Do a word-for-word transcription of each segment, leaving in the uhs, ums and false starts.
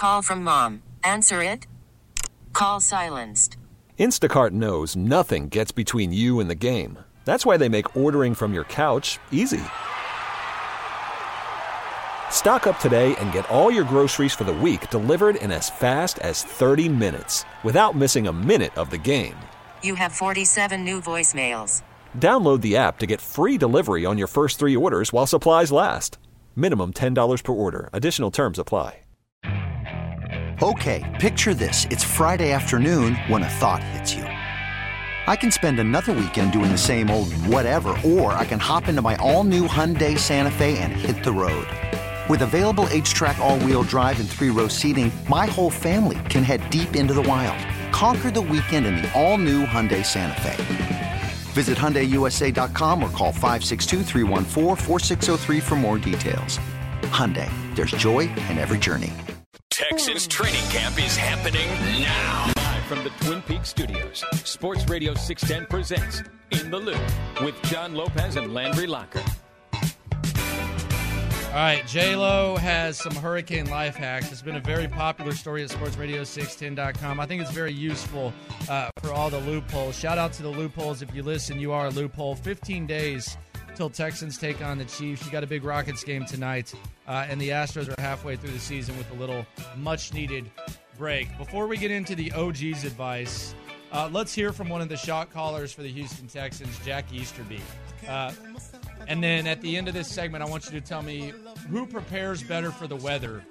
call from mom. Answer it. Call silenced. Instacart knows nothing gets between you and the game. That's why they make ordering from your couch easy. Stock up today and get all your groceries for the week delivered in as fast as thirty minutes without missing a minute of the game. You have forty-seven new voicemails. Download the app to get free delivery on your first three orders while supplies last. Minimum ten dollars per order. Additional terms apply. Okay, picture this. It's Friday afternoon when a thought hits you. I can spend another weekend doing the same old whatever, or I can hop into my all-new Hyundai Santa Fe and hit the road. With available H-Track all-wheel drive and three-row seating, my whole family can head deep into the wild. Conquer the weekend in the all-new Hyundai Santa Fe. Visit Hyundai U S A dot com or call five six two, three one four, four six zero three for more details. Hyundai, there's joy in every journey. Texans training camp is happening now. Live from the Twin Peaks studios, Sports Radio six ten presents In the Loop with John Lopez and Landry Locker. All right, J-Lo has some hurricane life hacks. It's been a very popular story at sports radio six ten dot com. I think it's very useful uh, for all the loopholes. Shout out to the loopholes. If you listen, you are a loophole. fifteen days till Texans take on the Chiefs. You got a big Rockets game tonight, uh, and the Astros are halfway through the season with a little much-needed break. Before we get into the O G's advice, uh, let's hear from one of the shot callers for the Houston Texans, Jack Easterby. Uh, And then at the end of this segment, I want you to tell me who prepares better for the weather,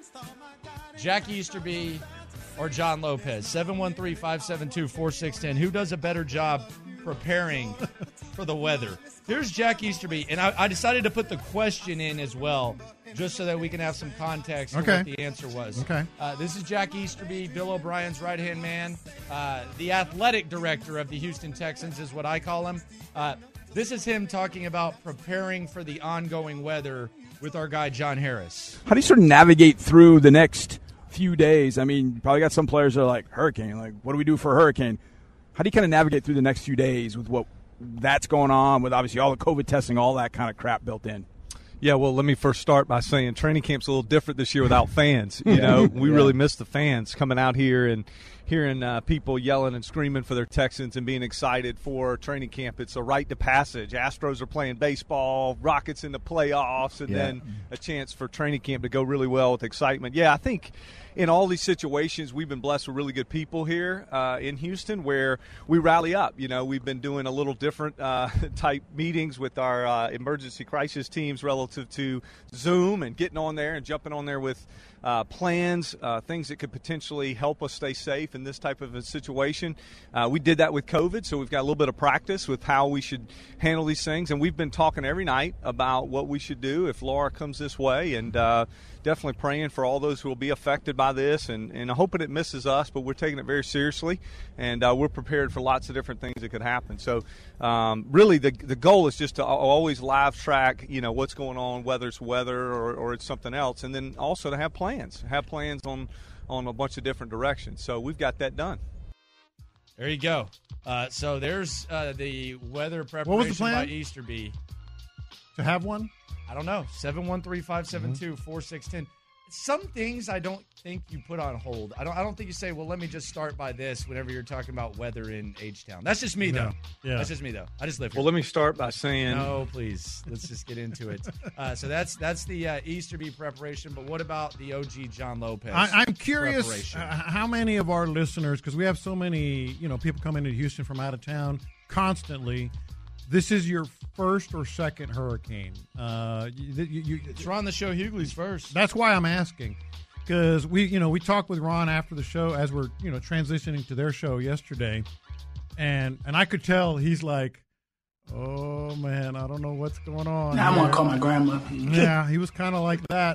Jack Easterby or John Lopez. seven one three, five seven two, four six one zero. Who does a better job preparing for the weather? Here's Jack Easterby, and I, I decided to put the question in as well, just so that we can have some context okay. for what the answer was. Okay. Uh, this is Jack Easterby, Bill O'Brien's right-hand man. Uh, the athletic director of the Houston Texans is what I call him. Uh, This is him talking about preparing for the ongoing weather with our guy, John Harris. How do you sort of navigate through the next few days? I mean, you probably got some players that are like, hurricane, like, what do we do for a hurricane? How do you kind of navigate through the next few days with what that's going on, with obviously all the COVID testing, all that kind of crap built in? Yeah, well, let me first start by saying training camp's a little different this year without fans. You know, we yeah. really miss the fans coming out here and hearing uh, people yelling and screaming for their Texans and being excited for training camp. It's a rite of passage. Astros are playing baseball, Rockets in the playoffs, and yeah. then a chance for training camp to go really well with excitement. Yeah, I think in all these situations, we've been blessed with really good people here uh, in Houston where we rally up. You know, we've been doing a little different uh, type meetings with our uh, emergency crisis teams relative to Zoom and getting on there and jumping on there with uh, plans, uh, things that could potentially help us stay safe in this type of a situation. Uh, we did that with COVID, so we've got a little bit of practice with how we should handle these things. And we've been talking every night about what we should do if Laura comes this way, and uh, definitely praying for all those who will be affected by this, and, and hoping it misses us, but we're taking it very seriously, and uh, we're prepared for lots of different things that could happen. So um, really the the goal is just to always live track, you know, what's going on, whether it's weather or, or it's something else, and then also to have plans, have plans on, on a bunch of different directions. So we've got that done. There you go. Uh, so there's uh, the weather preparation What was the plan? by Easterby. To have one? I don't know. seven one three, five seven two, four six one zero. Some things I don't think you put on hold. I don't I don't think you say, well, let me just start by this whenever you're talking about weather in H-Town. That's just me, No. though. Yeah. That's just me, though. I just live here. Well, let me start by saying No, please. Let's just get into it. Uh, so that's that's the uh, Easterby preparation. But what about the O G John Lopez? I, I'm curious preparation? uh, how many of our listeners, because we have so many, you know, people coming into Houston from out of town constantly. This is your first or second hurricane. Uh, you, you, you, It's Ron the Show Hughley's first. That's why I'm asking, because we, you know, we talked with Ron after the show as we're, you know, transitioning to their show yesterday, and and I could tell he's like, oh man, I don't know what's going on. Now I want to call my grandma. Yeah, he was kind of like that,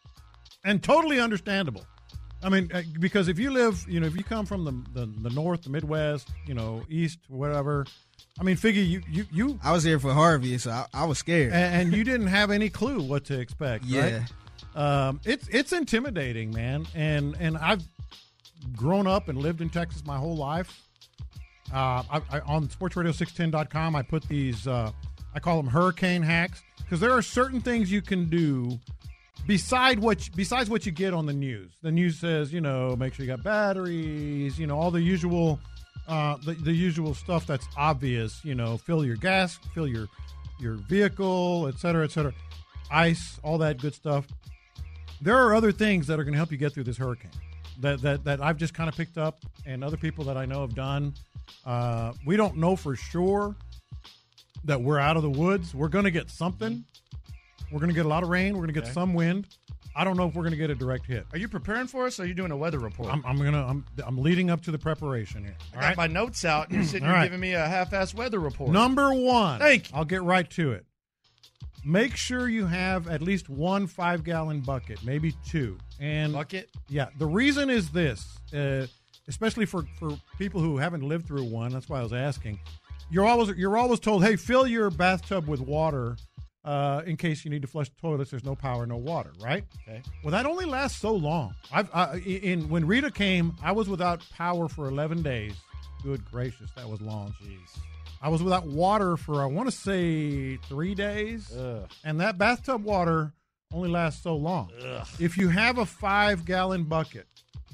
and totally understandable. I mean, uh, because if you live, you know, if you come from the, the the north, the Midwest, you know, east, whatever. I mean, figure you you, you I was here for Harvey, so I, I was scared, and, and you didn't have any clue what to expect. Yeah, right? um, it's it's intimidating, man. And and I've grown up and lived in Texas my whole life. Uh, I, I, on sports radio six ten dot com, I put these. Uh, I call them hurricane hacks because there are certain things you can do beside what besides what you get on the news. The news says, you know, make sure you got batteries, you know, all the usual uh, the, the usual stuff that's obvious, you know, fill your gas, fill your your vehicle, et cetera, et cetera, ice, all that good stuff. There are other things that are going to help you get through this hurricane that, that, that I've just kind of picked up and other people that I know have done. Uh, we don't know for sure that we're out of the woods. We're going to get something. We're going to get a lot of rain. We're going to get Okay. some wind. I don't know if we're going to get a direct hit. Are you preparing for us, or are you doing a weather report? I'm, I'm gonna. I'm, I'm leading up to the preparation here. I All got right. my notes out, and you're sitting All here right. giving me a half-assed weather report. Number one. Thank you. I'll get right to it. Make sure you have at least one five-gallon bucket, maybe two. And Bucket? Yeah. The reason is this, uh, especially for, for people who haven't lived through one. That's why I was asking. You're always you're always told, hey, fill your bathtub with water uh, in case you need to flush the toilets. There's no power, no water, right? Okay. Well, that only lasts so long. I've I, in when Rita came, I was without power for eleven days. Good gracious, that was long. Jeez. I was without water for I want to say three days, Ugh. and that bathtub water only lasts so long. Ugh. If you have a five-gallon bucket,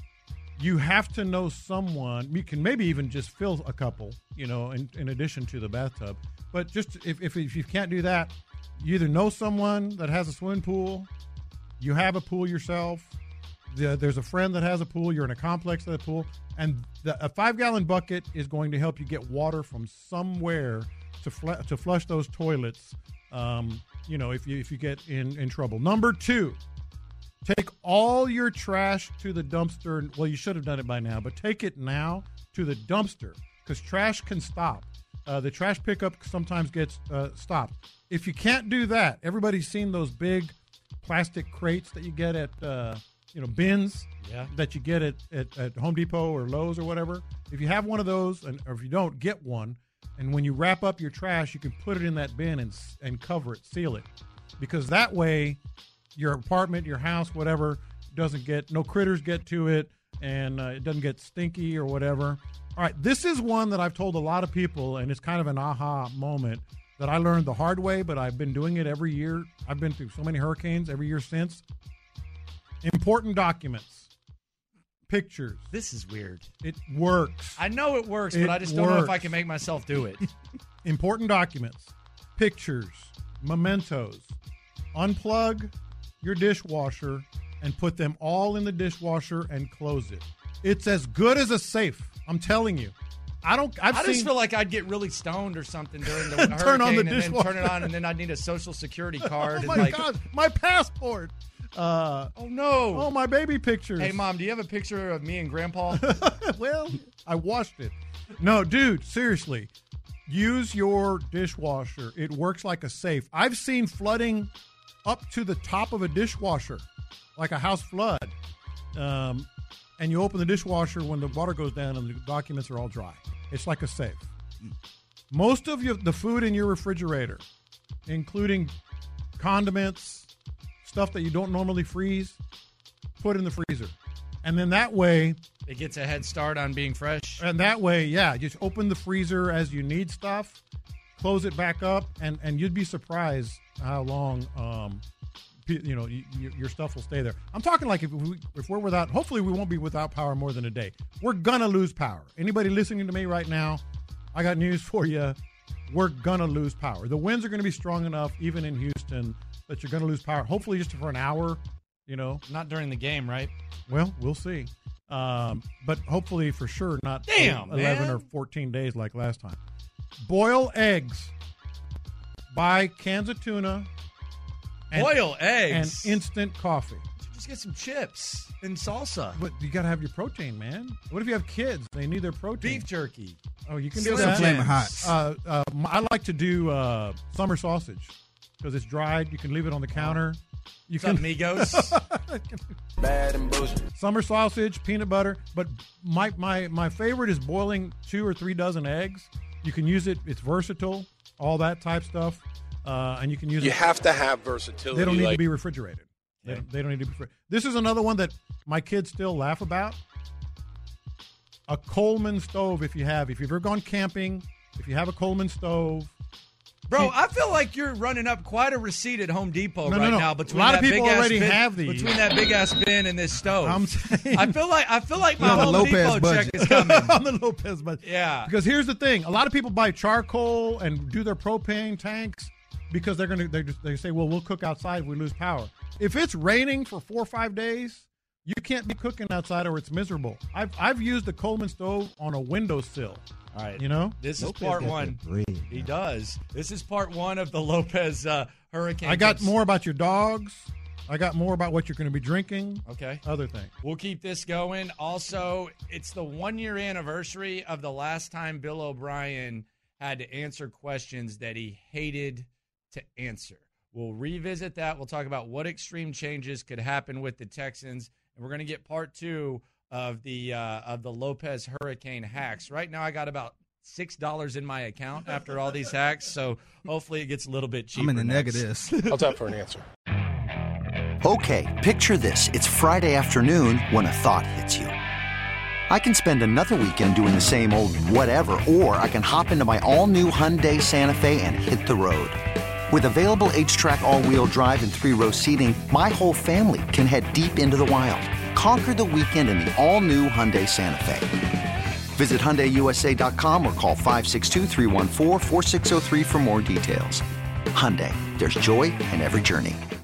you have to know someone. You can maybe even just fill a couple, you know, in, in addition to the bathtub. But just if, if if you can't do that, you either know someone that has a swimming pool, you have a pool yourself, the, there's a friend that has a pool, you're in a complex that has a pool, and the, a five-gallon bucket is going to help you get water from somewhere to fl- to flush those toilets. Um, you know, if you if you get in, in trouble. Number two, take all your trash to the dumpster. Well, you should have done it by now, but take it now to the dumpster because trash can stop. Uh, the trash pickup sometimes gets uh, stopped. If you can't do that, everybody's seen those big plastic crates that you get at, uh, you know, bins Yeah. that you get at, at, at Home Depot or Lowe's or whatever. If you have one of those, and or if you don't, get one. And when you wrap up your trash, you can put it in that bin and and cover it, seal it, because that way your apartment, your house, whatever, doesn't get, no critters get to it, and uh, it doesn't get stinky or whatever. All right, this is one that I've told a lot of people, and it's kind of an aha moment that I learned the hard way, but I've been doing it every year. I've been through so many hurricanes every year since. Important documents, pictures. This is weird. It works. I know it works, It but I just don't know if works. I can make myself do it. Important documents, pictures, mementos. Unplug your dishwasher and put them all in the dishwasher and close it. It's as good as a safe. I'm telling you. I don't. I've I seen. just feel like I'd get really stoned or something during the hurricane, Turn on the and then dishwasher. turn it on, and then I'd need a social security card. oh and my like, God, my passport. Uh, oh no! oh, my baby pictures. Hey, Mom, do you have a picture of me and Grandpa? Well, I washed it. No, dude, seriously. Use your dishwasher. It works like a safe. I've seen flooding up to the top of a dishwasher, like a house flood. Um, and you open the dishwasher when the water goes down and the documents are all dry. It's like a safe. Most of your, the food in your refrigerator, including condiments, stuff that you don't normally freeze, put in the freezer. And then that way, It gets a head start on being fresh. and that way, yeah, just open the freezer as you need stuff, close it back up, and, and you'd be surprised how long, um, pe- you know, y- y- your stuff will stay there. I'm talking like if we, if we're without, hopefully we won't be without power more than a day. We're gonna lose power. Anybody listening to me right now, I got news for you. We're gonna lose power. The winds are gonna be strong enough, even in Houston, that you're gonna lose power. Hopefully just for an hour, you know. Not during the game, right? Well, we'll see. Um, but hopefully for sure not Damn, eleven man. or fourteen days like last time. Boil eggs. Buy cans of tuna. And, Boil and eggs. instant coffee. Just get some chips and salsa. But you got to have your protein, man. What if you have kids? They need their protein. Beef jerky. Oh, you can do Slim that. Flaming hot. Uh, uh, I like to do uh, summer sausage because it's dried. You can leave it on the counter. You What's up, can Migos? Bad and bullshit. summer sausage, peanut butter. But my, my my favorite is boiling two or three dozen eggs. You can use it. It's versatile. All that type stuff. Uh, and you can use You it. have to have versatility. They don't need like, to be refrigerated. They, they don't need to be. Fr- this is another one that my kids still laugh about. A Coleman stove, if you have, if you've ever gone camping, if you have a Coleman stove, Bro, I feel like you're running up quite a receipt at Home Depot No, no, right no. now. A Between lot that of people big-ass already bin, have these. Between that big ass bin and this stove. I'm saying. I feel like I feel like my You're on the Home Lopez Depot budget. check is coming. on the Lopez budget. Yeah. Because here's the thing: a lot of people buy charcoal and do their propane tanks because they're gonna they just, they say, well, we'll cook outside if we lose power. If it's raining for four or five days, you can't be cooking outside or it's miserable. I've I've used the Coleman stove on a windowsill. All right. You know, This Lopez is part got one. that bread. He does. This is part one of the Lopez uh, Hurricane. I got tips. more about your dogs. I got more about what you're going to be drinking. Okay. Other things. We'll keep this going. Also, it's the one year anniversary of the last time Bill O'Brien had to answer questions that he hated to answer. We'll revisit that. We'll talk about what extreme changes could happen with the Texans, and we're going to get part two of the uh, of the Lopez Hurricane hacks. Right now, I got about six dollars in my account after all these hacks, so hopefully it gets a little bit cheaper. I'm in the next. negatives. How's that for an answer? Okay, picture this. It's Friday afternoon when a thought hits you. I can spend another weekend doing the same old whatever, or I can hop into my all-new Hyundai Santa Fe and hit the road. With available H-Track all-wheel drive and three-row seating, my whole family can head deep into the wild. Conquer the weekend in the all-new Hyundai Santa Fe. Visit Hyundai U S A dot com or call five six two, three one four, four six zero three for more details. Hyundai, there's joy in every journey.